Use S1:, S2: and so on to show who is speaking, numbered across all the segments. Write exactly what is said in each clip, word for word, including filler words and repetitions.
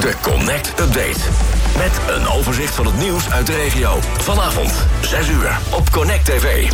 S1: De Connect Update. Met een overzicht van het nieuws uit de regio. Vanavond, zes uur, op Connect T V.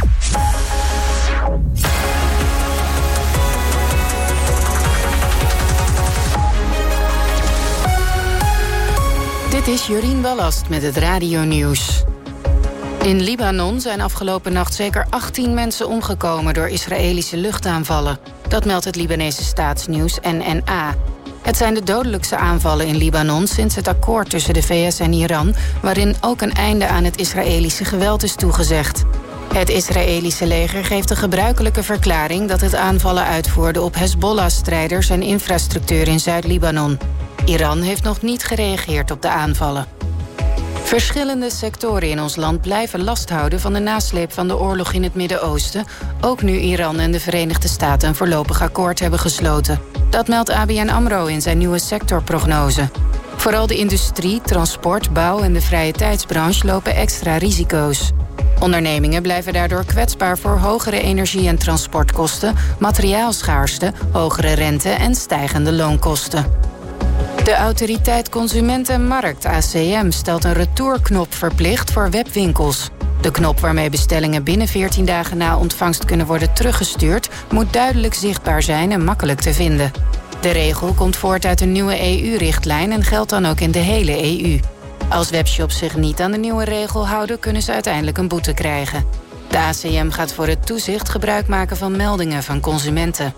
S2: Dit is Jorien Ballast met het radionieuws. In Libanon zijn afgelopen nacht zeker achttien mensen omgekomen door Israëlische luchtaanvallen. Dat meldt het Libanese staatsnieuws N N A. Het zijn de dodelijkste aanvallen in Libanon sinds het akkoord tussen de V S en Iran, waarin ook een einde aan het Israëlische geweld is toegezegd. Het Israëlische leger geeft de gebruikelijke verklaring dat het aanvallen uitvoerde op Hezbollah-strijders en infrastructuur in Zuid-Libanon. Iran heeft nog niet gereageerd op de aanvallen. Verschillende sectoren in ons land blijven last houden van de nasleep van de oorlog in het Midden-Oosten, ook nu Iran en de Verenigde Staten een voorlopig akkoord hebben gesloten. Dat meldt A B N AMRO in zijn nieuwe sectorprognose. Vooral de industrie, transport, bouw en de vrije tijdsbranche lopen extra risico's. Ondernemingen blijven daardoor kwetsbaar voor hogere energie- en transportkosten, materiaalschaarste, hogere rente en stijgende loonkosten. De Autoriteit Consument en Markt, A C M, stelt een retourknop verplicht voor webwinkels. De knop waarmee bestellingen binnen veertien dagen na ontvangst kunnen worden teruggestuurd, moet duidelijk zichtbaar zijn en makkelijk te vinden. De regel komt voort uit een nieuwe E U-richtlijn en geldt dan ook in de hele E U. Als webshops zich niet aan de nieuwe regel houden, kunnen ze uiteindelijk een boete krijgen. De A C M gaat voor het toezicht gebruik maken van meldingen van consumenten.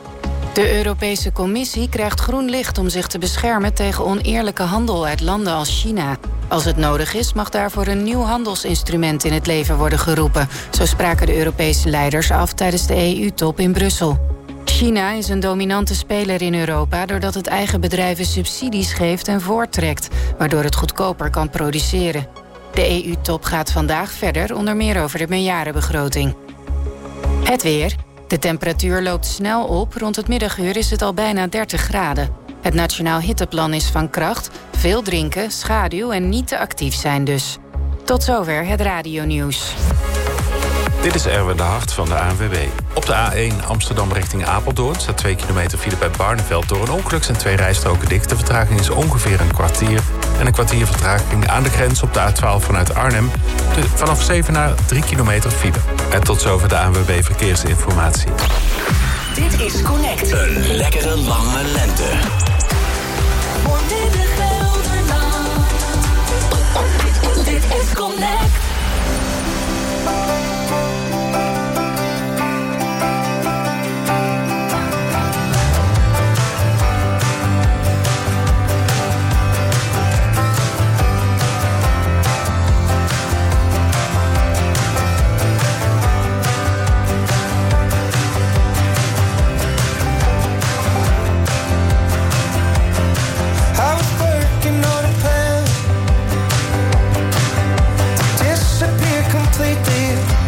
S2: De Europese Commissie krijgt groen licht om zich te beschermen tegen oneerlijke handel uit landen als China. Als het nodig is, mag daarvoor een nieuw handelsinstrument in het leven worden geroepen. Zo spraken de Europese leiders af tijdens de E U-top in Brussel. China is een dominante speler in Europa doordat het eigen bedrijven subsidies geeft en voorttrekt, waardoor het goedkoper kan produceren. De E U-top gaat vandaag verder, onder meer over de meerjarenbegroting. Het weer. De temperatuur loopt snel op. Rond het middaguur is het al bijna dertig graden. Het Nationaal Hitteplan is van kracht. Veel drinken, schaduw en niet te actief zijn dus. Tot zover het radionieuws.
S3: Dit is Erwin de Hart van de A N W B. Op de A één Amsterdam richting Apeldoorn staat twee kilometer file bij Barneveld. Door een ongeluk zijn twee rijstroken dicht. De vertraging is ongeveer een kwartier. En een kwartier vertraging aan de grens op de A twaalf vanuit Arnhem. De, vanaf Zevenaar drie kilometer file. En tot zover de A N W B Verkeersinformatie.
S1: Dit is Connect. Een lekkere lange lente.
S4: Voor Midden-Gelderland. Dit is Connect.
S5: Disappear completely.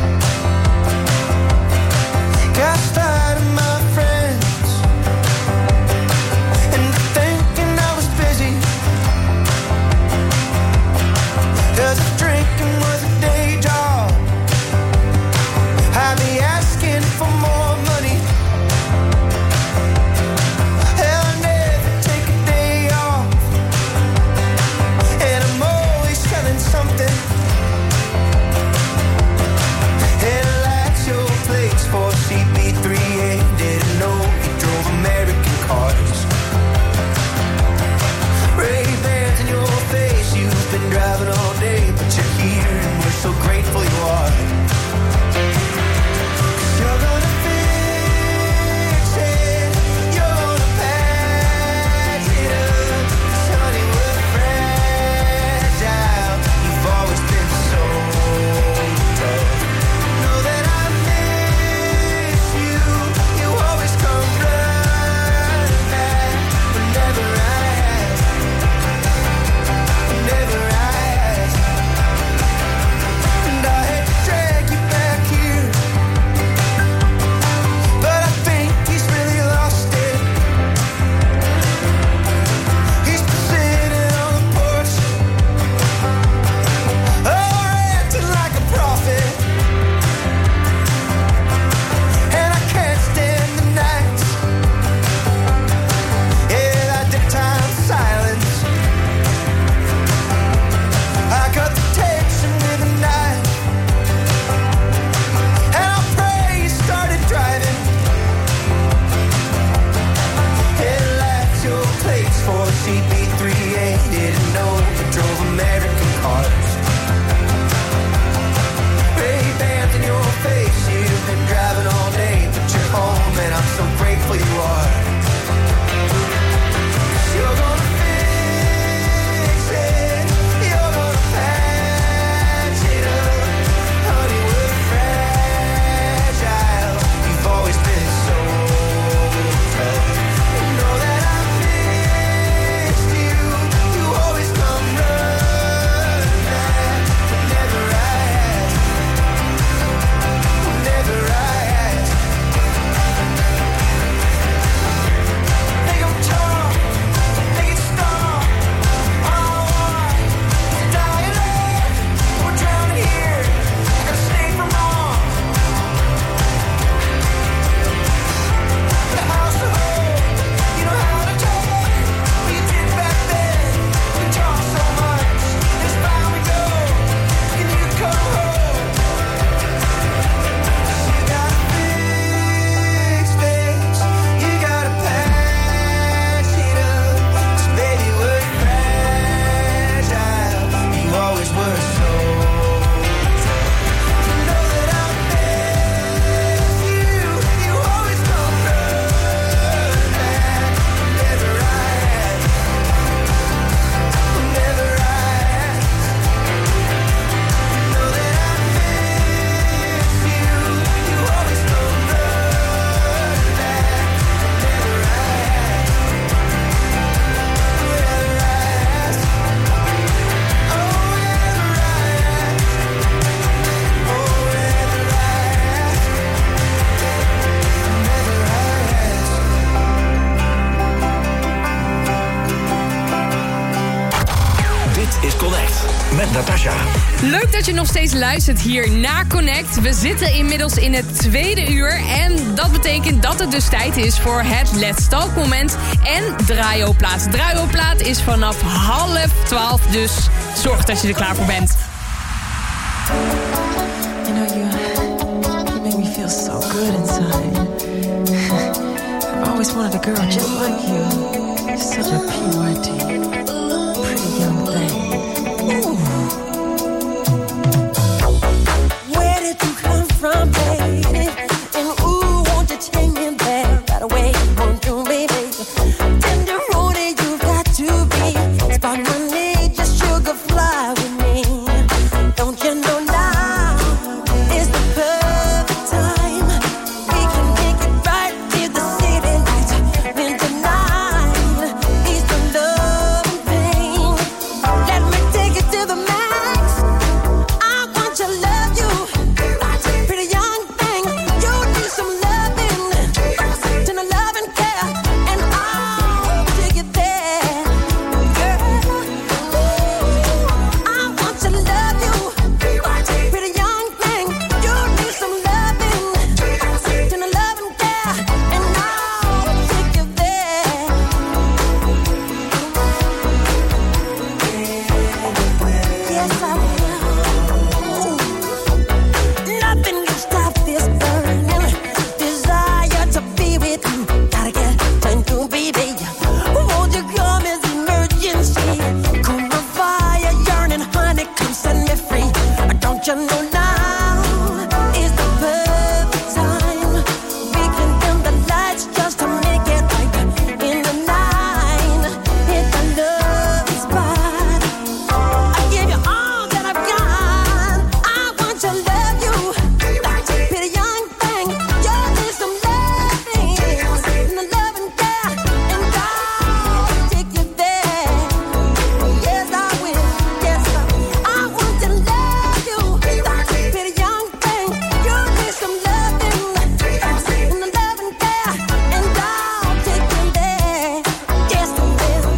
S1: met Natasha.
S5: Leuk dat je nog steeds luistert hier naar Connect. We zitten inmiddels in het tweede uur. En dat betekent dat het dus tijd is voor het Let's Talk moment. En Draaioplaat. Draaioplaat is vanaf half twaalf. Dus zorg dat je er klaar voor bent.
S6: You know, you, you make me feel so good inside. I've always wanted a girl just like you. You're such a P Y T, pretty young thing. Ooh. Where did you come from, baby? And ooh, won't you take me there right away? Won't you, baby? Tender roadie, you got to be. Spot money, just sugar fly with me. Don't you know now is the perfect time? We can make it right with the city lights. Winter night is the love and pain. Let me take it to the max. I want to love you, pretty young thing. You need some loving, to the love and care, and I'll take it there, girl. I want to love you, pretty young thing. You need some loving, to the love and care, and I'll take you there. Yes, I will. Nothing can stop this burning desire to be with you. Gotta get time to baby. Won't you come as emergency? Cool my fire, yearning, honey, come set me free. Don't you know now is the perfect time? We can dim the lights just to make it right in the night. Hit the love spot. I give you all that I've got. I want to love you, pretty young thing. You need some loving, and the love and care, and I'll take you there. Yes, I will. Yes, I will. I want to love you, pretty young thing. You need some loving, and the love and care, and I'll take you there. Yes, I will.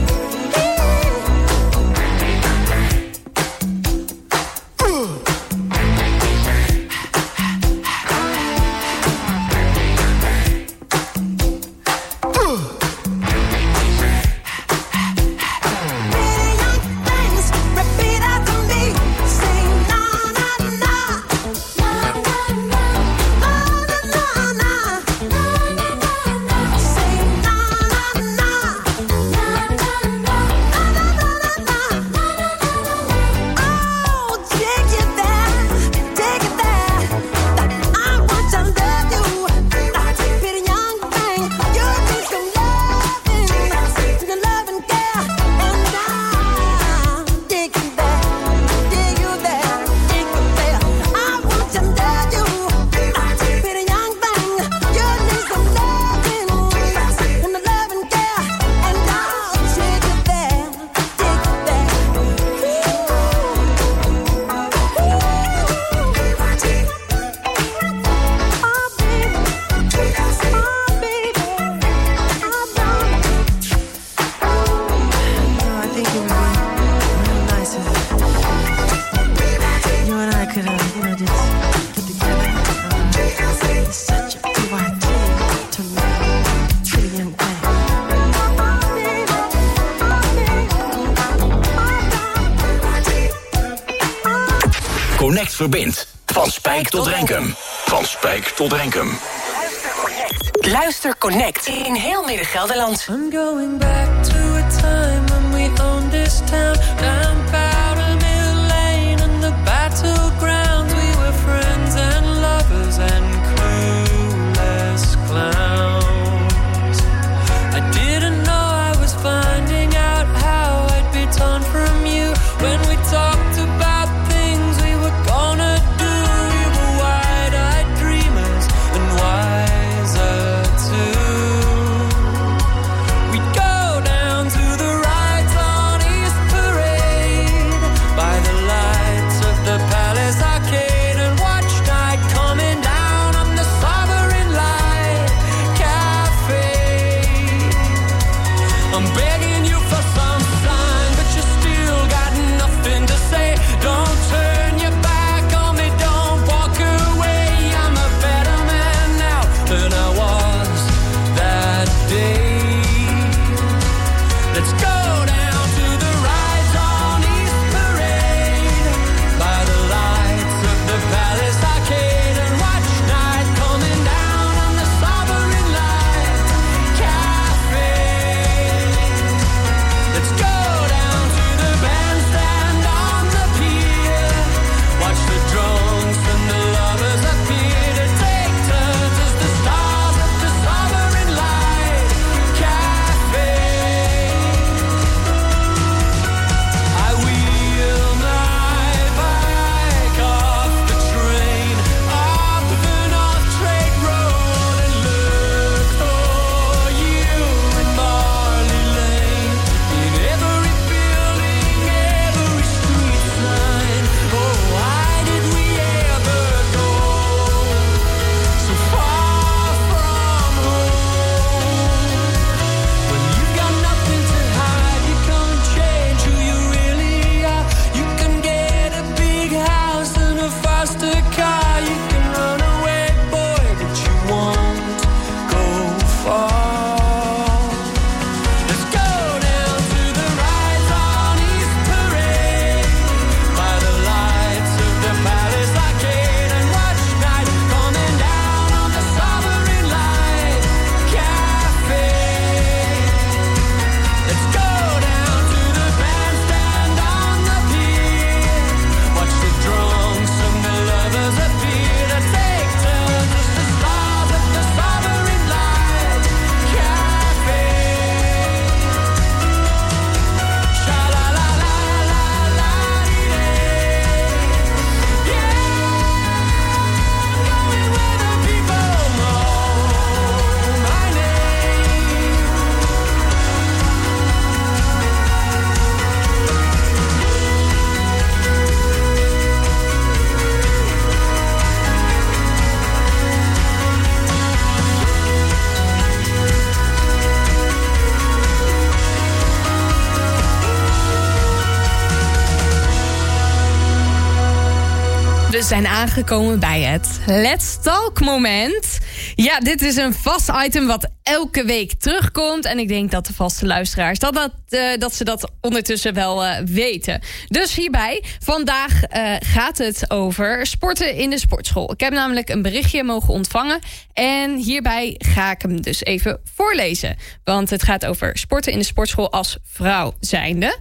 S6: Pretty young things, repeat after me. Say na na na, na na na, na na na, na na na. Say na na na, na na na, na na na, na. Oh, take it there, take it there. I want to love you, pretty young thing. You need some loving, the love and care, and I'll take you there, take you there, take you there. I want to love you, pretty young thing. You need some loving, and the love and care, and I'll take you there, take you there. I think it would be real nice if you and I could, uh, you know, just get together. Uh, it's such a P Y T to me, pretty young thing.
S1: Connect verbindt. Van Spijk tot Renkum. Van Spijk tot Renkum.
S7: Luister Connect in heel Midden-Gelderland.
S6: I'm going back to a time when we owned this town. Down Powder Mill Lane and the battlegrounds. We were friends and lovers and cool as clowns. I didn't know I was finding out how I'd be torn from you. When we talked about things we were gonna do, we were wide-eyed dreamers and wiser too. We'd go down to the rides on East Parade.
S5: zijn aangekomen bij het Let's Talk moment. Ja, dit is een vast item wat elke week terugkomt. En ik denk dat de vaste luisteraars dat, dat, uh, dat ze dat ondertussen wel uh, weten. Dus hierbij, vandaag uh, gaat het over sporten in de sportschool. Ik heb namelijk een berichtje mogen ontvangen. En hierbij ga ik hem dus even voorlezen. Want het gaat over sporten in de sportschool als vrouw zijnde.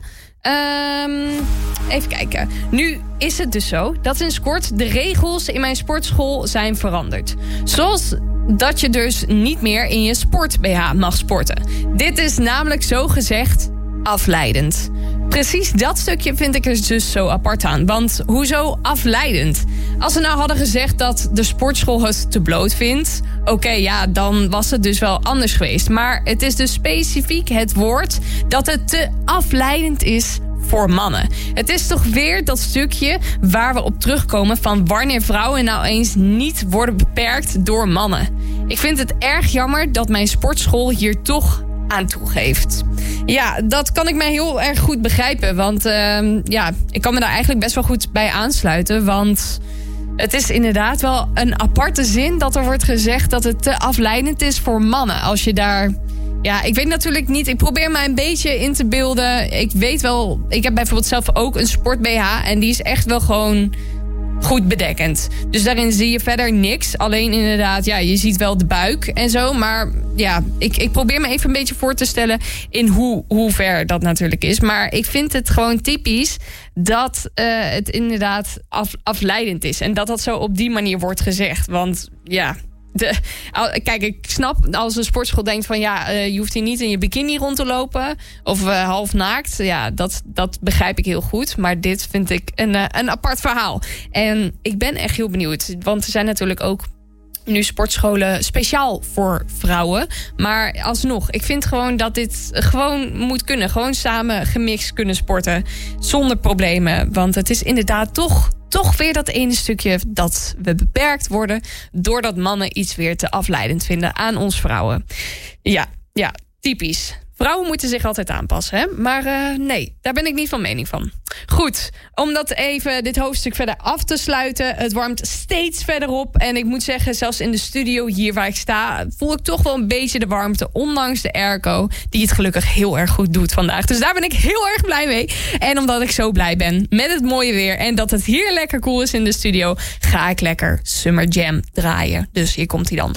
S5: Um, even kijken. Nu is het dus zo dat sinds kort de regels in mijn sportschool zijn veranderd. Zoals dat je dus niet meer in je sport-B H mag sporten. Dit is namelijk zogezegd afleidend. Precies dat stukje vind ik er dus zo apart aan. Want hoezo afleidend? Als ze nou hadden gezegd dat de sportschool het te bloot vindt, oké, okay, ja, dan was het dus wel anders geweest. Maar het is dus specifiek het woord dat het te afleidend is voor mannen. Het is toch weer dat stukje waar we op terugkomen van wanneer vrouwen nou eens niet worden beperkt door mannen. Ik vind het erg jammer dat mijn sportschool hier toch aan toegeeft. Ja, dat kan ik mij heel erg goed begrijpen. Want uh, ja, ik kan me daar eigenlijk best wel goed bij aansluiten. Want het is inderdaad wel een aparte zin dat er wordt gezegd dat het te afleidend is voor mannen. Als je daar... Ja, ik weet natuurlijk niet. Ik probeer mij een beetje in te beelden. Ik weet wel, ik heb bijvoorbeeld zelf ook een sport-B H. En die is echt wel gewoon goed bedekkend. Dus daarin zie je verder niks. Alleen inderdaad, ja, je ziet wel de buik en zo. Maar ja, ik, ik probeer me even een beetje voor te stellen in hoe, hoe ver dat natuurlijk is. Maar ik vind het gewoon typisch dat uh, het inderdaad af, afleidend is. En dat dat zo op die manier wordt gezegd. Want ja... De, kijk, ik snap als een sportschool denkt van ja, uh, je hoeft hier niet in je bikini rond te lopen of uh, half naakt. Ja, dat, dat begrijp ik heel goed. Maar dit vind ik een, uh, een apart verhaal. En ik ben echt heel benieuwd. Want er zijn natuurlijk ook nu sportscholen speciaal voor vrouwen. Maar alsnog, ik vind gewoon dat dit gewoon moet kunnen. Gewoon samen gemixt kunnen sporten zonder problemen. Want het is inderdaad toch... Toch weer dat ene stukje dat we beperkt worden doordat mannen iets weer te afleidend vinden aan ons vrouwen. Ja, ja, typisch. Vrouwen moeten zich altijd aanpassen, hè? Maar uh, nee, daar ben ik niet van mening van. Goed, om dat even dit hoofdstuk verder af te sluiten. Het warmt steeds verder op. En ik moet zeggen, zelfs in de studio hier waar ik sta, voel ik toch wel een beetje de warmte. Ondanks de airco, die het gelukkig heel erg goed doet vandaag. Dus daar ben ik heel erg blij mee. En omdat ik zo blij ben met het mooie weer en dat het hier lekker cool is in de studio, ga ik lekker Summer Jam draaien. Dus hier komt hij dan.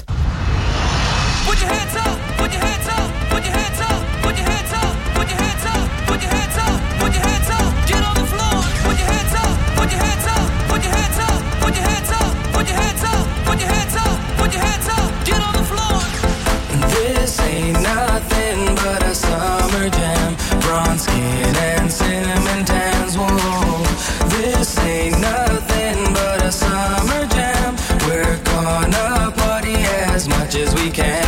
S8: Put your hands up, put your hands up, put your hands up. Put your hands up, put your hands up, put your hands up, put your hands up, get on the floor. Put your hands up, put your hands up, put your hands up, put your hands up, put your hands up, put your hands up, put your hands up, get on the floor.
S9: This ain't nothing but a summer jam, bronze skin and cinnamon tans. Whoa, this ain't nothing but a summer jam. We're gonna party as much as we can.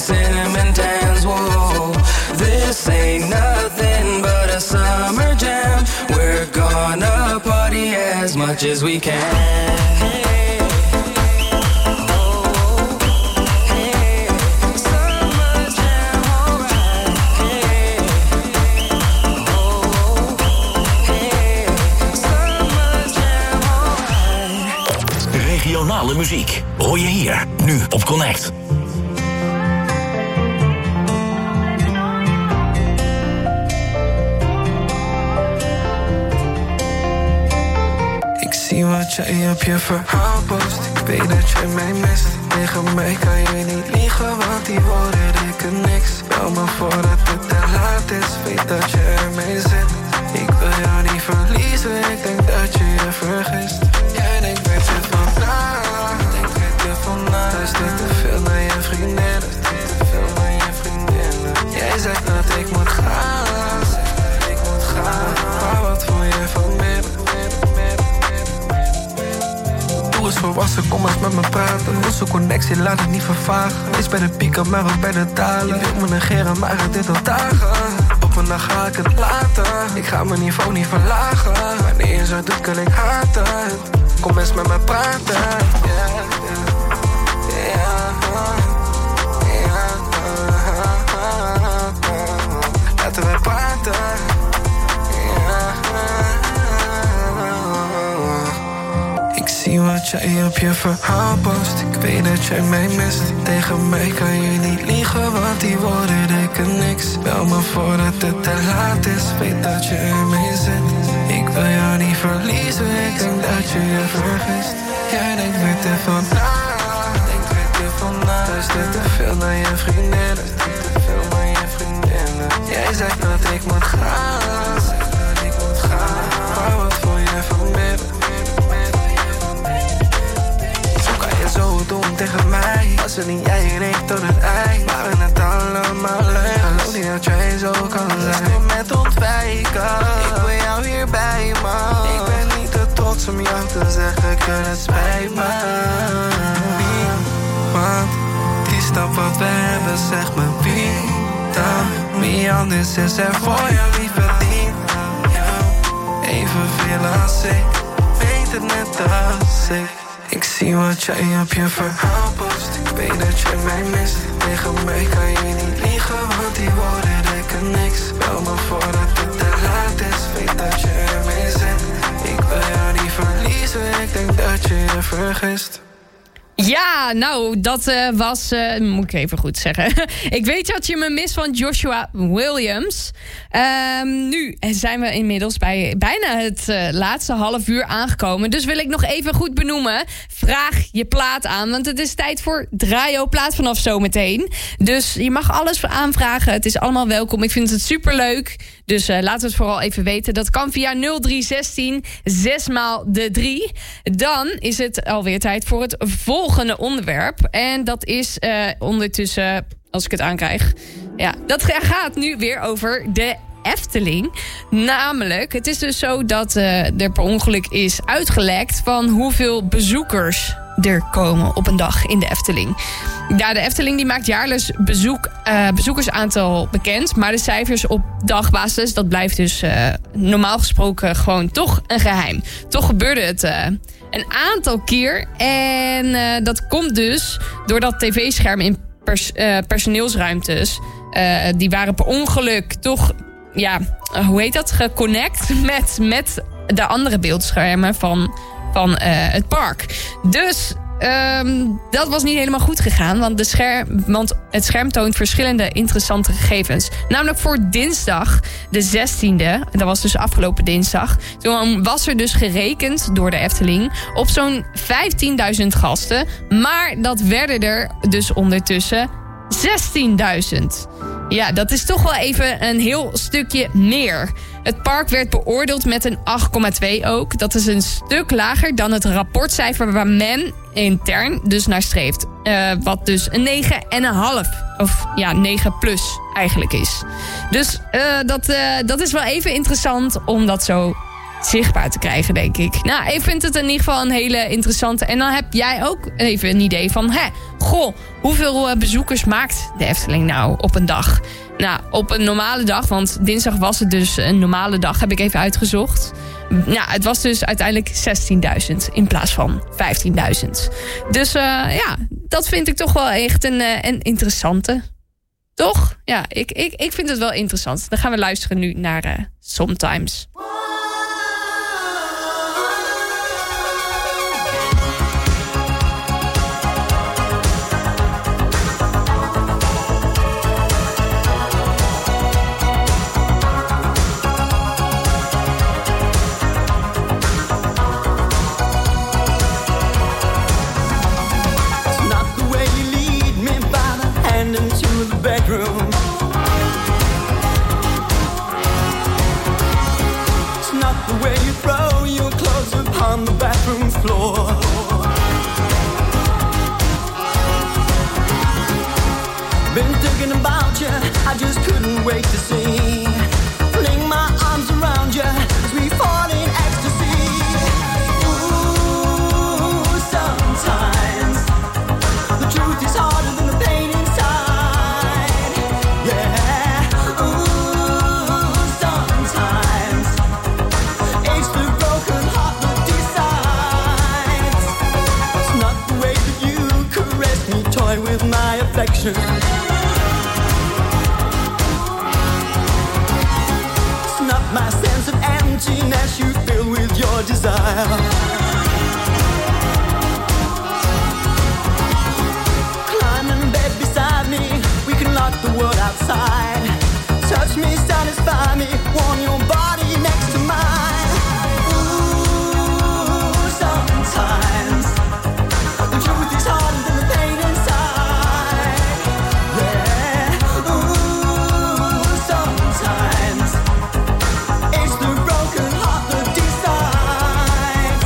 S9: cinnamon tans. Whoa, this ain't nothing but a summer jam. We're gonna party as much as we can.
S1: Regionale muziek hoor je hier, nu op Connect.
S10: Ik zie wat jij op je verhaal post. Ik weet dat jij mij mist. Tegen mij kan je niet liegen, want die woorden dikken niks. Bel me voordat het te laat is, weet dat je ermee zit. Ik wil jou niet verliezen, ik denk dat je je vergist. Jij denkt weer te van na, denk weer te van na. Luister te veel naar je vriendinnen, te veel naar je vriendinnen. Jij zegt dat ik moet gaan, zegt dat ik moet gaan. Maar wat voel je van mij? Doe eens volwassen, kom eens met me praten. Onze connectie, laat het niet vervagen. Is bij de pieken, maar ook bij de dalen. Je wilt me negeren, maar het dit al dagen. Op een dag ga ik het laten. Ik ga mijn niveau niet verlagen. Wanneer je zo doet, kan ik haten. Kom eens met me praten. Yeah, yeah, yeah, yeah. Laten we praten. Ik zie wat jij op je verhaal post. Ik weet dat jij mij mist. Tegen mij kan je niet liegen, want die woorden dikken niks. Bel me voordat het te laat is, weet dat je ermee zit. Ik wil jou niet verliezen, ik denk dat je je vergist. Jij denkt weer te veel na, denkt weer te veel na. Luister te veel naar je vriendinnen, te veel naar je vriendinnen. Jij zegt dat ik moet gaan, zegt dat ik moet gaan. Maar wat voel je van mij? Zo dom tegen mij. Was het niet jij en ik tot het eind. Waren het allemaal leuk. Geloof niet dat jij zo kan zijn. Kom met ontwijken. Ik wil jou hierbij, man. Ik ben niet te trots om jou te zeggen. Ik kan het spijt me. Wie? Want die stap wat we hebben, zeg me wie dan? Wie anders is er voor jou? Wie verdient jou evenveel als ik? Weet het net als ik. Ik zie wat jij op je verhaal post. Ik weet dat jij mij mist. Tegen mij kan je niet liegen, want die woorden dikken niks. Bel me voordat het te laat is, weet dat je ermee zit. Ik wil jou niet verliezen, ik denk dat je je vergist.
S5: Ja, nou, dat uh, was... Uh, moet ik even goed zeggen. Ik weet dat je me mist van Joshua Williams. Um, nu zijn we inmiddels bij bijna het uh, laatste half uur aangekomen. Dus wil ik nog even goed benoemen. Vraag je plaat aan, want het is tijd voor Draai-O-plaat vanaf zometeen. Dus je mag alles aanvragen. Het is allemaal welkom. Ik vind het superleuk. Dus uh, laten we het vooral even weten. Dat kan via nul drie zestien zes maal de drie. Dan is het alweer tijd voor het volgende onderwerp. En dat is uh, ondertussen, als ik het aankrijg... Ja, dat gaat nu weer over de Efteling. Namelijk, het is dus zo dat uh, er per ongeluk is uitgelekt... van hoeveel bezoekers er komen op een dag in de Efteling. Ja, de Efteling die maakt jaarlijks bezoek, uh, bezoekersaantal bekend... maar de cijfers op dagbasis, dat blijft dus uh, normaal gesproken gewoon toch een geheim. Toch gebeurde het uh, een aantal keer. En uh, dat komt dus doordat tv-schermen in pers, uh, personeelsruimtes... Uh, die waren per ongeluk toch, ja, uh, hoe heet dat, geconnect met, met de andere beeldschermen van, van uh, het park. Dus um, dat was niet helemaal goed gegaan, want, de scherm, want het scherm toont verschillende interessante gegevens. Namelijk voor dinsdag, de zestiende, dat was dus afgelopen dinsdag... toen was er dus gerekend door de Efteling op zo'n vijftienduizend gasten... maar dat werden er dus ondertussen zestienduizend. Ja, dat is toch wel even een heel stukje meer. Het park werd beoordeeld met een acht komma twee ook. Dat is een stuk lager dan het rapportcijfer waar men intern dus naar streeft. Uh, wat dus een negen komma vijf of ja, negen plus eigenlijk is. Dus uh, dat, uh, dat is wel even interessant om dat zo zichtbaar te krijgen, denk ik. Nou, ik vind het in ieder geval een hele interessante. En dan heb jij ook even een idee van... Hè, goh, hoeveel bezoekers maakt de Efteling nou op een dag? Nou, op een normale dag, want dinsdag was het dus een normale dag... heb ik even uitgezocht. Nou, het was dus uiteindelijk zestienduizend in plaats van vijftienduizend. Dus uh, ja, dat vind ik toch wel echt een, uh, een interessante. Toch? Ja, ik, ik, ik vind het wel interessant. Dan gaan we luisteren nu naar uh, Sometimes.
S11: Floor. Been thinking about you, I just couldn't wait to see. Fling my arms around you as we fall in ecstasy. Ooh, sometimes the truth is harder than the pain inside. Yeah. Ooh, sometimes it's the broken heart that decides. It's not the way that you caress me, toy with my affection. My sense of emptiness you fill with your desire. Climb in bed beside me, we can lock the world outside. Touch me, satisfy me, warm your body next to mine. Ooh, sometimes the truth is harder than the pain inside. Yeah, ooh, sometimes it's the broken heart that decides.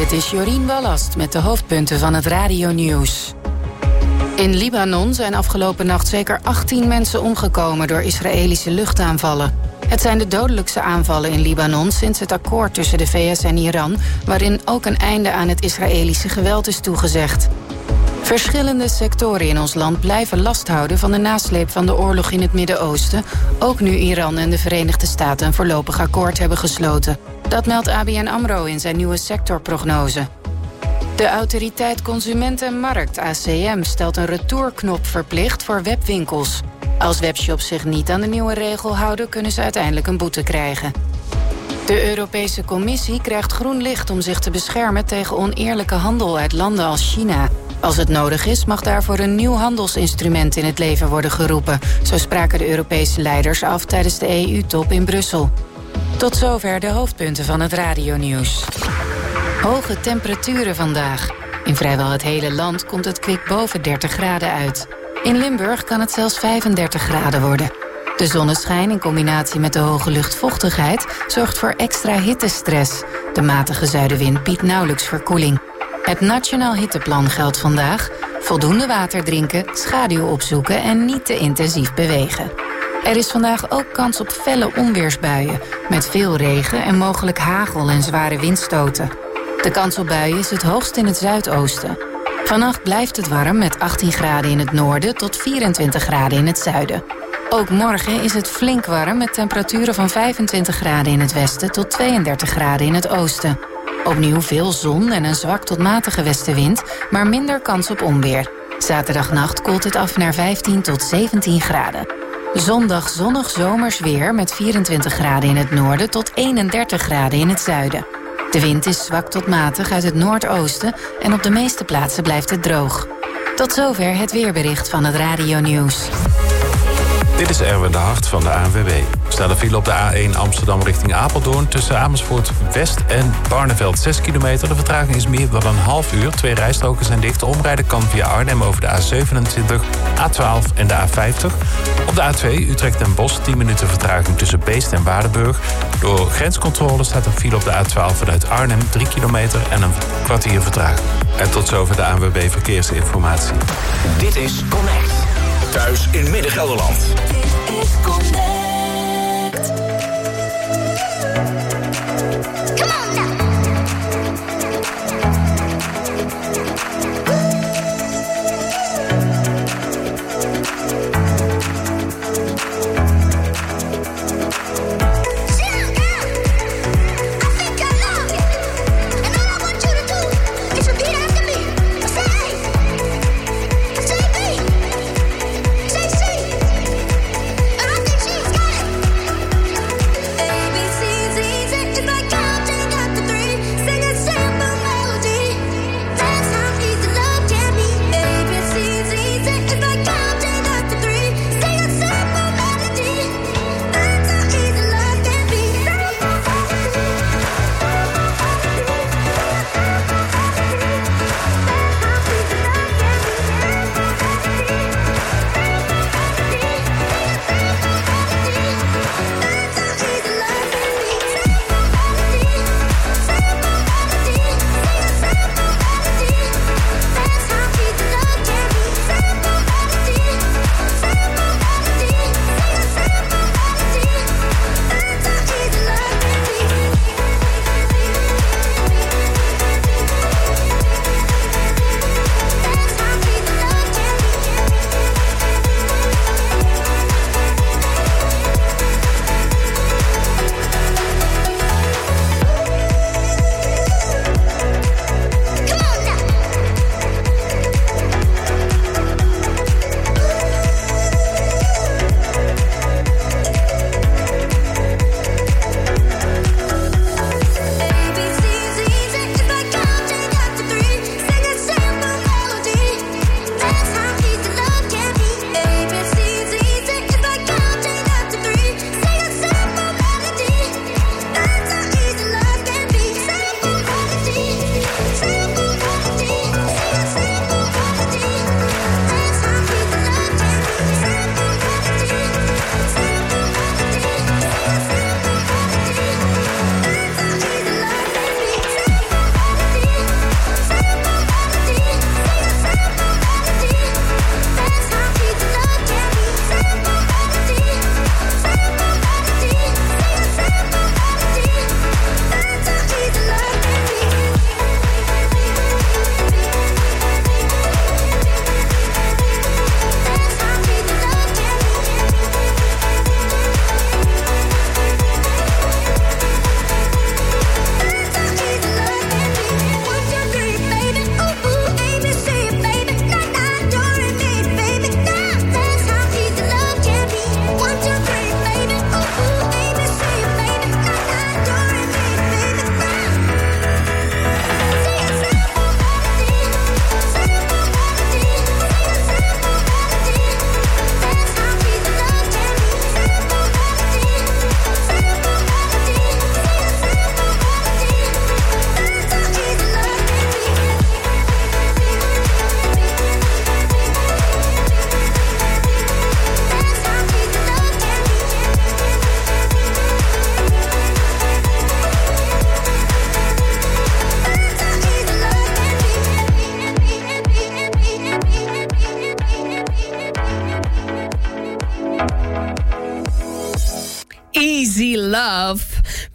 S2: Dit is Jorien Ballast met de hoofdpunten van het radionieuws. In Libanon zijn afgelopen nacht zeker achttien mensen omgekomen door Israëlische luchtaanvallen. Het zijn de dodelijkste aanvallen in Libanon sinds het akkoord tussen de V S en Iran, waarin ook een einde aan het Israëlische geweld is toegezegd. Verschillende sectoren in ons land blijven last houden van de nasleep van de oorlog in het Midden-Oosten, ook nu Iran en de Verenigde Staten een voorlopig akkoord hebben gesloten. Dat meldt A B N AMRO in zijn nieuwe sectorprognose. De Autoriteit Consument en Markt, A C M, stelt een retourknop verplicht voor webwinkels. Als webshops zich niet aan de nieuwe regel houden, kunnen ze uiteindelijk een boete krijgen. De Europese Commissie krijgt groen licht om zich te beschermen tegen oneerlijke handel uit landen als China. Als het nodig is, mag daarvoor een nieuw handelsinstrument in het leven worden geroepen. Zo spraken de Europese leiders af tijdens de E U-top in Brussel. Tot zover de hoofdpunten van het radionieuws. Hoge temperaturen vandaag. In vrijwel het hele land komt het kwik boven dertig graden uit. In Limburg kan het zelfs vijfendertig graden worden. De zonneschijn in combinatie met de hoge luchtvochtigheid zorgt voor extra hittestress. De matige zuidenwind biedt nauwelijks verkoeling. Het Nationaal Hitteplan geldt vandaag. Voldoende water drinken, schaduw opzoeken en niet te intensief bewegen. Er is vandaag ook kans op felle onweersbuien, met veel regen en mogelijk hagel en zware windstoten. De kans op buien is het hoogst in het zuidoosten. Vannacht blijft het warm met achttien graden in het noorden tot vierentwintig graden in het zuiden. Ook morgen is het flink warm met temperaturen van vijfentwintig graden in het westen tot tweeëndertig graden in het oosten. Opnieuw veel zon en een zwak tot matige westenwind, maar minder kans op onweer. Zaterdagnacht koelt het af naar vijftien tot zeventien graden. Zondag zonnig zomers weer met vierentwintig graden in het noorden tot eenendertig graden in het zuiden. De wind is zwak tot matig uit het noordoosten en op de meeste plaatsen blijft het droog. Tot zover het weerbericht van het radionieuws.
S3: Dit is Erwin de Hart van de A N W B. Er staat een file op de A één Amsterdam richting Apeldoorn tussen Amersfoort West en Barneveld zes kilometer. De vertraging is meer dan een half uur. Twee rijstroken zijn dicht. Omrijden kan via Arnhem over de A zevenentwintig, A twaalf en de A vijftig. Op de A twee Utrecht en Bosch tien minuten vertraging tussen Beest en Waardenburg. Door grenscontrole staat een file op de A twaalf vanuit Arnhem drie kilometer en een kwartier vertraging. En tot zover de A N W B Verkeersinformatie.
S1: Dit is Connect. Thuis in Midden-Gelderland.
S4: Dit is Connect. Come on now. Got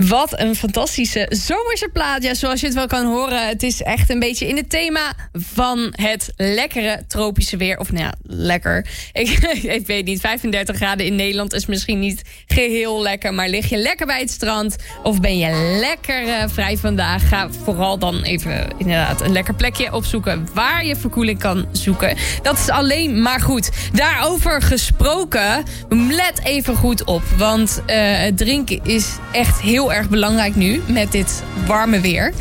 S5: Wat een fantastische zomerse plaat. Ja, zoals je het wel kan horen, het is echt een beetje in het thema van het lekkere tropische weer. Of nou ja, lekker. Ik, ik weet niet, vijfendertig graden in Nederland is misschien niet geheel lekker. Maar lig je lekker bij het strand of ben je lekker uh, vrij vandaag? Ga vooral dan even inderdaad een lekker plekje opzoeken waar je verkoeling kan zoeken. Dat is alleen maar goed. Daarover gesproken, let even goed op. Want uh, het drinken is echt heel erg belangrijk nu met dit warme weer.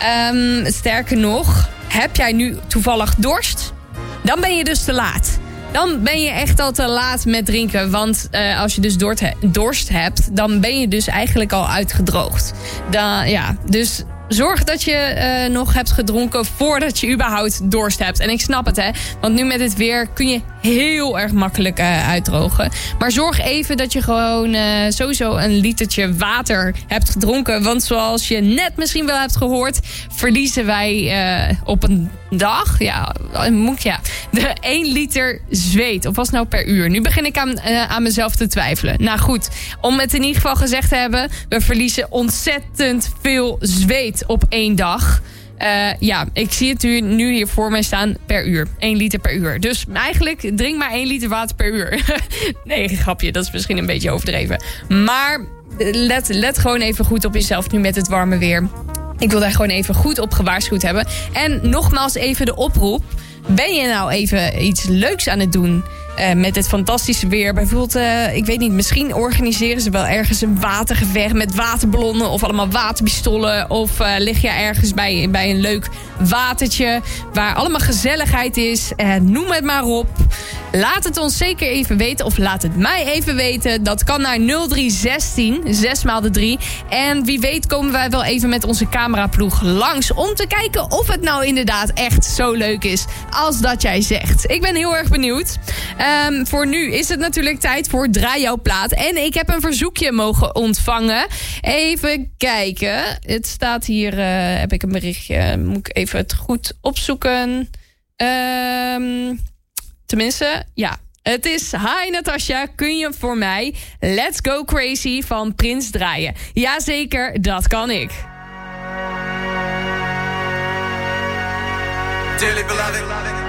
S5: Um, sterker nog, heb jij nu toevallig dorst? Dan ben je dus te laat. Dan ben je echt al te laat met drinken. Want uh, als je dus dorst, he- dorst hebt, dan ben je dus eigenlijk al uitgedroogd. Dan, ja, dus zorg dat je uh, nog hebt gedronken voordat je überhaupt dorst hebt. En ik snap het, hè. Want nu met het weer kun je heel erg makkelijk uh, uitdrogen. Maar zorg even dat je gewoon uh, sowieso een litertje water hebt gedronken. Want zoals je net misschien wel hebt gehoord, verliezen wij uh, op een dag, ja, moet ja, de één liter zweet. Of was het nou per uur? Nu begin ik aan, uh, aan mezelf te twijfelen. Nou goed, om het in ieder geval gezegd te hebben, we verliezen ontzettend veel zweet op één dag. Uh, ja, ik zie het nu, nu hier voor mij staan per uur. één liter per uur. Dus eigenlijk drink maar één liter water per uur. Nee, grapje, dat is misschien een beetje overdreven. Maar let, let gewoon even goed op jezelf nu met het warme weer. Ik wil daar gewoon even goed op gewaarschuwd hebben. En nogmaals even de oproep. Ben je nou even iets leuks aan het doen uh, met dit fantastische weer? Bijvoorbeeld, uh, ik weet niet, misschien organiseren ze wel ergens een watergevecht met waterballonnen of allemaal waterpistolen. Of uh, lig je ergens bij, bij een leuk watertje waar allemaal gezelligheid is. Uh, noem het maar op. Laat het ons zeker even weten, of laat het mij even weten. Dat kan naar nul drie zestien, zes maal de drie. En wie weet komen wij wel even met onze cameraploeg langs om te kijken of het nou inderdaad echt zo leuk is als dat jij zegt. Ik ben heel erg benieuwd. Um, voor nu is het natuurlijk tijd voor Draai jouw plaat. En ik heb een verzoekje mogen ontvangen. Even kijken. Het staat hier, uh, heb ik een berichtje. Moet ik even het goed opzoeken. Um, tenminste, ja. Het is Hi Natasja, kun je voor mij Let's Go Crazy van Prins draaien? Jazeker, dat kan ik.
S12: Dearly beloved,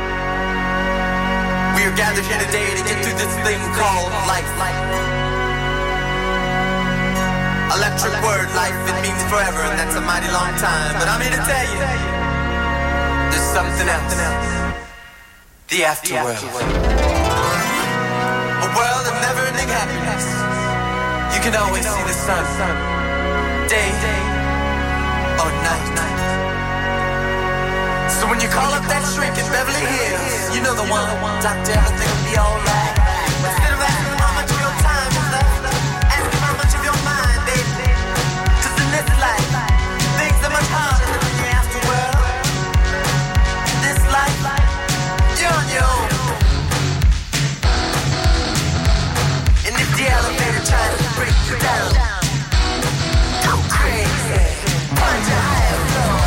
S12: we are gathered here today to get through this thing called life. Electric word, life, it means forever, and that's a mighty long time. But I'm here to tell you, there's something else. The afterworld. A world of never-ending happiness. You can always see the sun, day or night. So when you call up that shrink in Beverly Hills, you know the one, doctor, everything will be alright. Instead of asking how much of your time is left, ask him how much of your mind, baby. Cause in this life, things are much harder than in the afterworld. This life, you're on your own. And if the elevator tries to break you down, go crazy, punch a higher floor.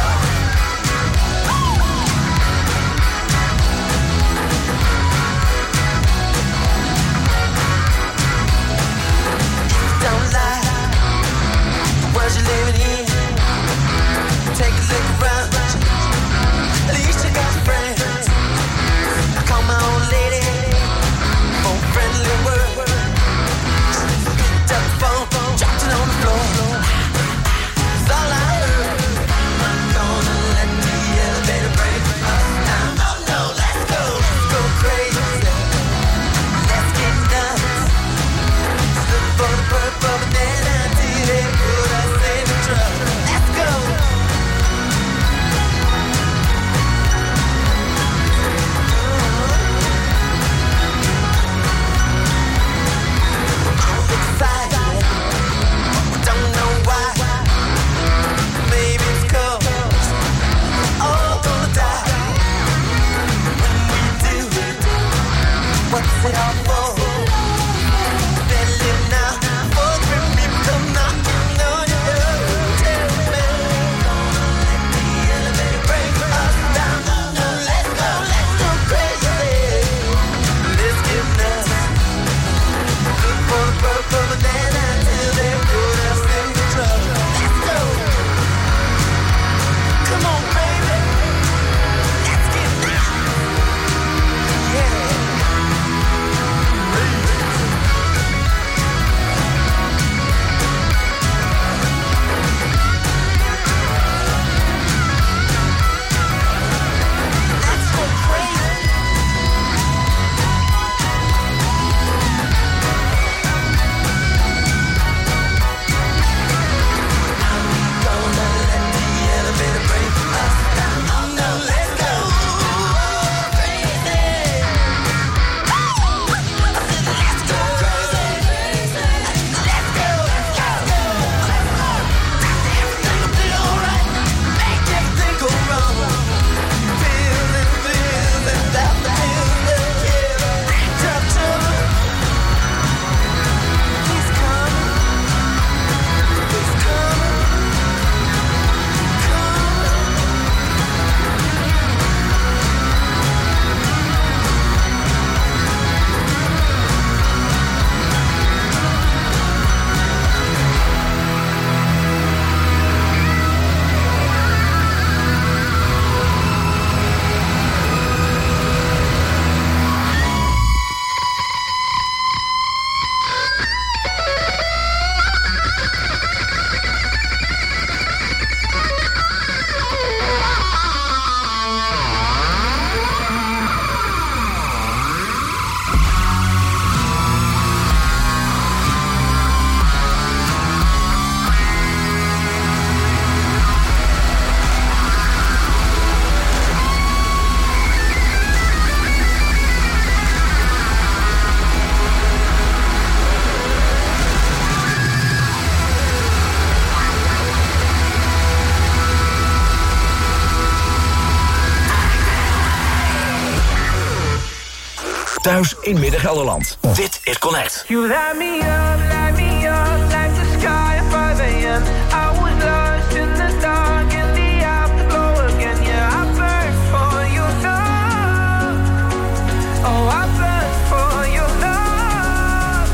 S1: thuis in Midden-Gelderland. Dit is Connect.
S11: You light me up, light me up like the sky at five a.m. I was lost in the dark in the afterglow again. Yeah, I burn for your love. Oh, I burn for your love.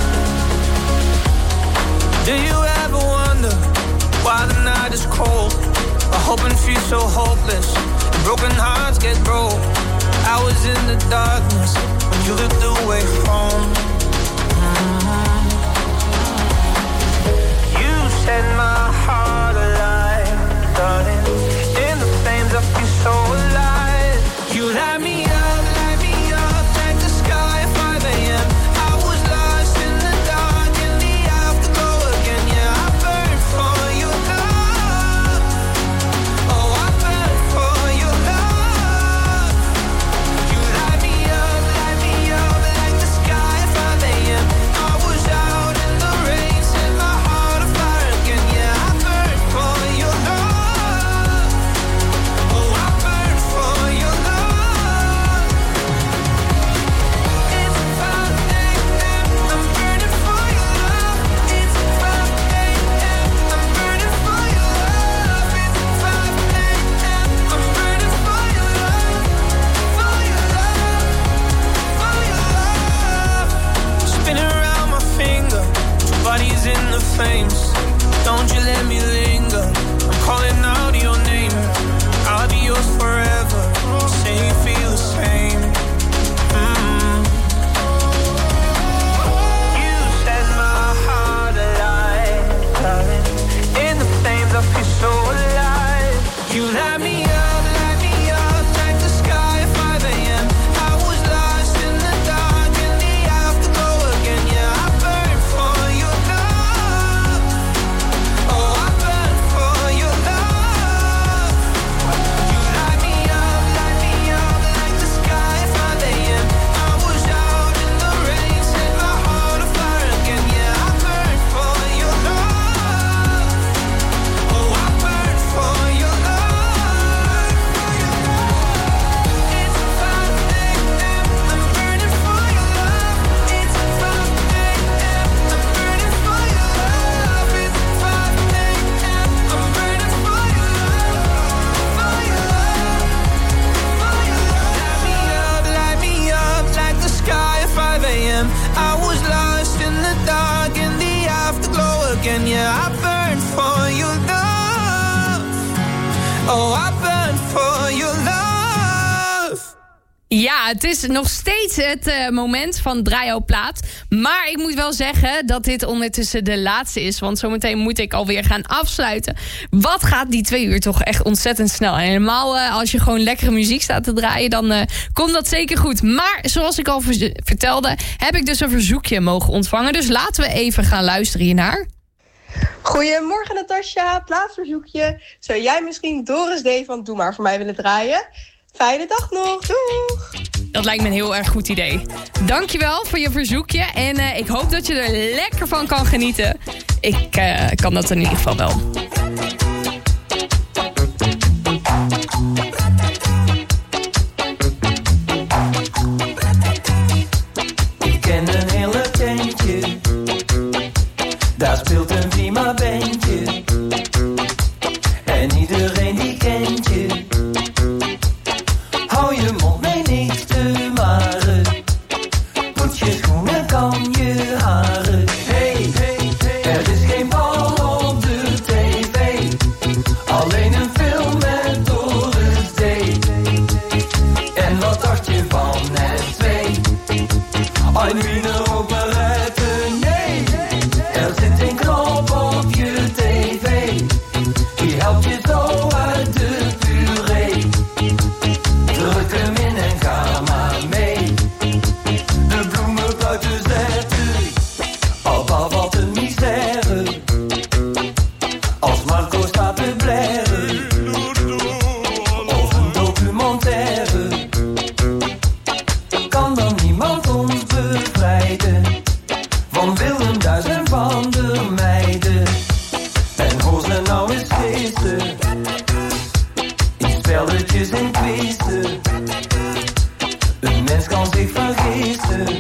S11: Do you ever wonder why the night is cold? I hope and feel so hopeless. Broken hearts get broke. I was in the darkness when you looked away from. Mm-hmm. You set my heart alive, darling. In the flames I feel so alive. You light me up, light me up like the sky at five a.m. I was lost in the dark in the afterglow again. Yeah, I burn for your love. Oh, I burn for your love. You light me up, light me up like the sky at five a.m. I was out in the rain, set my heart afire again. Yeah, I burn for your love. Oh, I burn for your love. It's five a.m. I'm burning for your love. It's five a.m. I'm burning for your love. It's five a.m. I'm burning for your love. For your love. For your love. Spinning around my finger. Your body's in the flames. Don't you let me linger. I'm calling out your name. I'll be yours forever. Say you feel the same. Mm. You set my heart alive, darling. In the flames I feel so alive. You light me up, light me up like the sky at five a.m. I was lost in the dark in the afterglow again. Yeah, I burn for your love. Oh, I burn for your love. You light me up, light me up like the sky at five a.m. I was out in the rain, set my heart afire again. Yeah, I burn for your love. Oh, I burn for your love. It's five a.m. I'm burning for your love. It's five a.m. I'm burning for your love. It's five a.m. I'm burning for your love. For your love. For your love. Light me up, light me up like the sky at five a.m. I was lost in the dark in the afterglow again. Yeah, I burn for your love. Oh, I burn for your love.
S5: Ja, het is nog steeds het uh, moment van Draai jouw plaat. Maar ik moet wel zeggen dat dit ondertussen de laatste is. Want zometeen moet ik alweer gaan afsluiten. Wat gaat die twee uur toch echt ontzettend snel. En helemaal uh, als je gewoon lekkere muziek staat te draaien, dan uh, komt dat zeker goed. Maar zoals ik al ver- vertelde, heb ik dus een verzoekje mogen ontvangen. Dus laten we even gaan luisteren hiernaar.
S13: Goedemorgen Natasja, plaatsverzoekje. Zou jij misschien Doris D. van Doe Maar Voor Mij willen draaien? Fijne dag nog, doeg!
S5: Dat lijkt me een heel erg goed idee. Dankjewel voor je verzoekje. En uh, ik hoop dat je er lekker van kan genieten. Ik uh, kan dat in ieder geval wel.
S11: Ik ken een hele tentje. Daar speelt een prima bandje. En iedereen die kent je. Hou je mond, nee niks te maren. Poets je schoenen, kam je haren. Hey, hey, hey, er is geen bal op de tv. Alleen een film met Doris D. En wat dacht je van het twee? Een wiener operette, nee. Er zit een knop op je tv. Die helpt je zo uit de puree. Druk hem in en ga maar mee. De bloemen buiten zetten. Papa, wat een misère. Als Marco staat te blaren. Of een documentaire. Kan dan niemand ons bevrijden van Willem Duis en van de meiden. En Hoosle nou eens feesten. In spelletjes en quizzen. Een mens kan
S10: deed vergissen.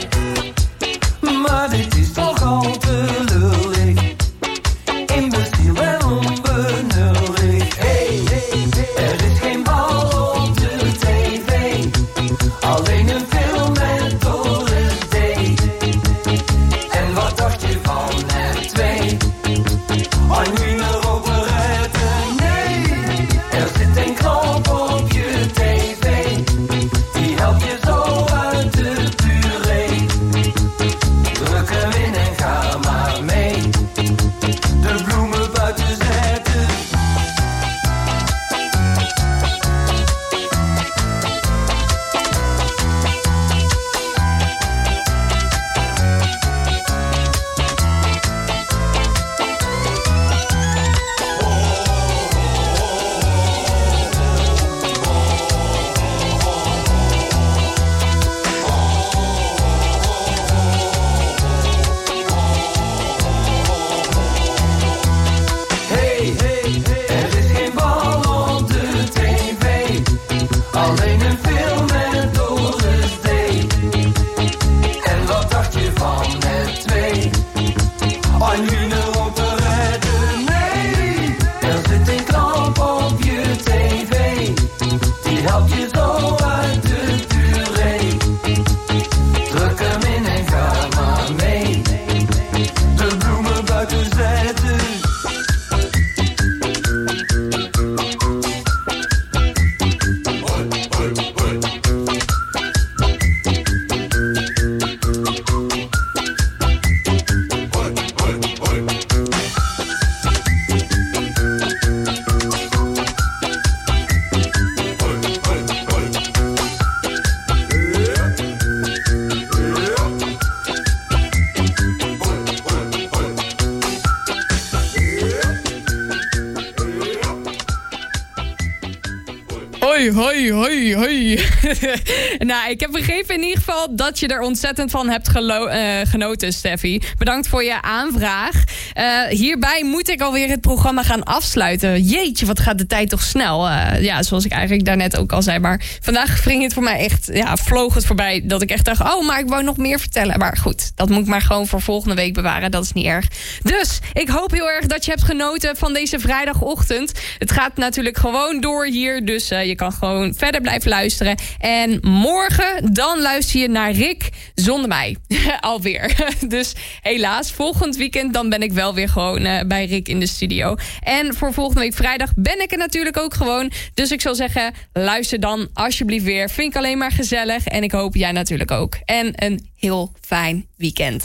S10: Maar dit is toch al te lullig. Imbeciel en onbenullig. Hey, er is geen bal op de tv. Alleen een film met Doris D. En wat dacht je van het twee? Een wieneroperette, nee. Er zit een knop op je tv. Die helpt je zo uit de puree. Druk hem in en ga maar mee. De bloemen buiten zetten. Hey, hey, er is geen bal op de tv. Alleen een film met Doris D. En wat dacht je van het twee? Een wieneroperette, nee. Er zit een knop op je tv. Die helpt je zo uit de puree. Druk hem in en ga maar mee. De bloemen buiten zetten.
S5: Hoi, hoi, hoi, hoi. Nou, ik heb begrepen in ieder geval dat je er ontzettend van hebt gelo- uh, genoten, Steffi. Bedankt voor je aanvraag. Uh, hierbij moet ik alweer het programma gaan afsluiten. Jeetje, wat gaat de tijd toch snel. Uh, ja, zoals ik eigenlijk daarnet ook al zei. Maar vandaag ging het voor mij echt, ja, vloog het voorbij. Dat ik echt dacht, oh, maar ik wou nog meer vertellen. Maar goed, dat moet ik maar gewoon voor volgende week bewaren. Dat is niet erg. Dus, ik hoop heel erg dat je hebt genoten van deze vrijdagochtend. Het gaat natuurlijk gewoon door hier. Dus uh, je kan gewoon verder blijven luisteren. En morgen, dan luister je naar Rick zonder mij. Alweer. Dus helaas, volgend weekend dan ben ik wel weer gewoon uh, bij Rick in de studio. En voor volgende week vrijdag ben ik er natuurlijk ook gewoon. Dus ik zou zeggen, luister dan alsjeblieft weer. Vind ik alleen maar gezellig. En ik hoop jij natuurlijk ook. En een heel fijn weekend.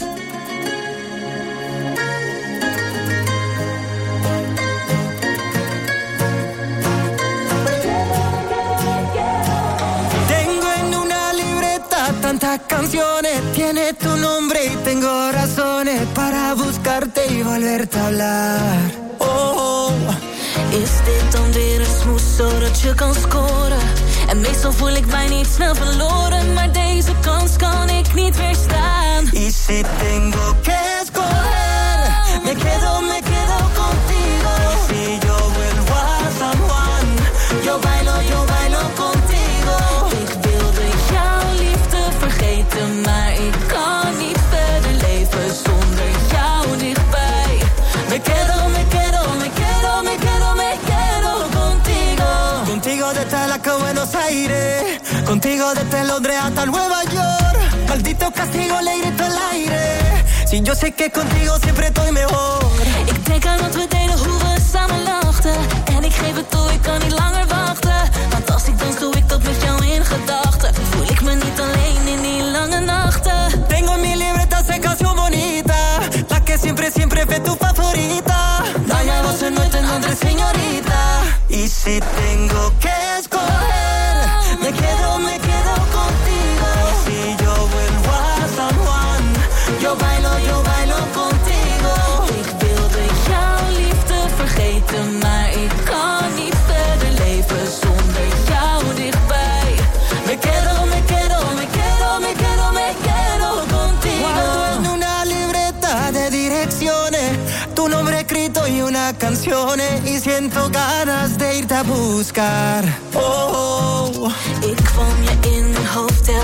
S10: Tantas canciones, tiene tu nombre y tengo razones para buscarte y volverte a hablar. Oh,
S14: is dit dan weer een smooth zodat je kan scoren? En meestal voel ik mij niet snel verloren, maar deze kans kan ik niet weerstaan.
S10: Y si tengo que escoger, me quedo, me quedo contigo. Si yo vuelvo a San Juan, yo bailo, yo bailo contigo.
S14: Ik wilde jouw liefde vergeten, maar ik kan niet verder leven zonder jou dichtbij.
S10: Me quedo, me quedo, me quedo, me quedo, me quedo contigo. Contigo desde la que Buenos Aires, contigo desde Londres hasta Nueva York. Maldito castigo, le grito al aire. Si yo sé que contigo siempre estoy mejor.
S14: Ik denk aan wat we deden, hoe we samen lachten. En ik geef het toe, ik kan niet langer wachten. Want als ik dans, doe ik dat met jou in gedachten. Voel ik me niet alleen in die lange nachten.
S10: Tengo en mi libreta esa canción bonita, la que siempre, siempre fue tu favorita. Daña voz en nuestra nombre, señorita. Y si tengo que escoger, me quedo, me quedo contigo. Si yo vuelvo a San Juan, yo bailo, yo bailo contigo.
S14: Ik wilde jouw liefde vergeten, maar ik kan niet verder leven zonder jou dichtbij.
S10: Me quedo, me quedo, me quedo, me quedo, me quedo contigo. Guardo en una libreta de direcciones tu nombre escrito y una canción y siento ganas de irte a buscar. Oh, oh.
S14: Ik kwam je in mijn hoofd elke dag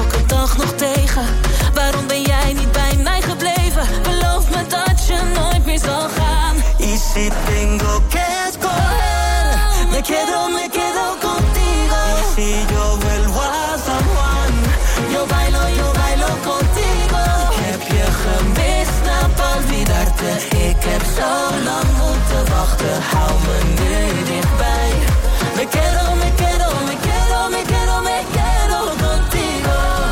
S14: dag nog tegen? Waarom ben jij niet bij mij gebleven? Beloof me dat je nooit meer zal gaan.
S11: Y si tengo que escoger, me quedo, me quedo contigo. Y si yo vuelvo a San Juan, yo bailo, yo bailo contigo. Ik heb je gemist, na pa olvidarte. Ik heb zo lang moeten wachten, hou me nu dichtbij. Me quedo, me quedo, me quedo, me quedo, me quedo contigo.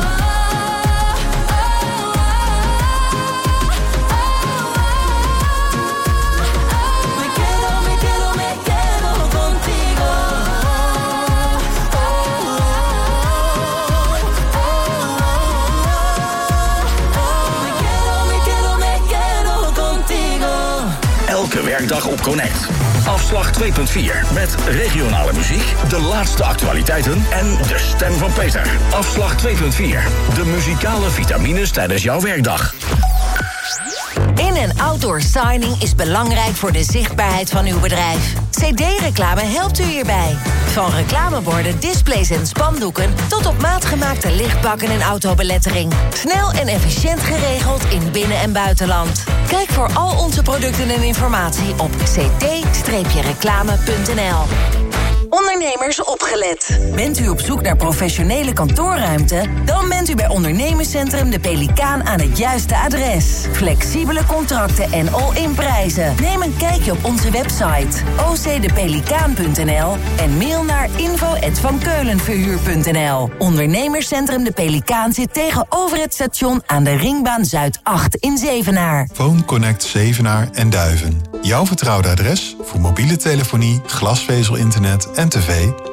S1: Elke werkdag op Connect. Afslag twee punt vier met regionale muziek, de laatste actualiteiten en de stem van Peter. Afslag twee punt vier. De muzikale vitamines tijdens jouw werkdag.
S15: In- en outdoor signing is belangrijk voor de zichtbaarheid van uw bedrijf. C D-reclame helpt u hierbij. Van reclameborden, displays en spandoeken tot op maat gemaakte lichtbakken en autobelettering. Snel en efficiënt geregeld in binnen- en buitenland. Kijk voor al onze producten en informatie op c t reclame punt n l. Ondernemers opgelet. Bent u op zoek naar professionele kantoorruimte? Dan bent u bij Ondernemerscentrum De Pelikaan aan het juiste adres. Flexibele contracten en all-in prijzen. Neem een kijkje op onze website o c de pelikaan punt n l en mail naar info at van keulenverhuur punt n l. Ondernemerscentrum De Pelikaan zit tegenover het station aan de Ringbaan Zuid acht in Zevenaar.
S16: Phone Connect Zevenaar en Duiven. Jouw vertrouwde adres voor mobiele telefonie, glasvezel-internet en tv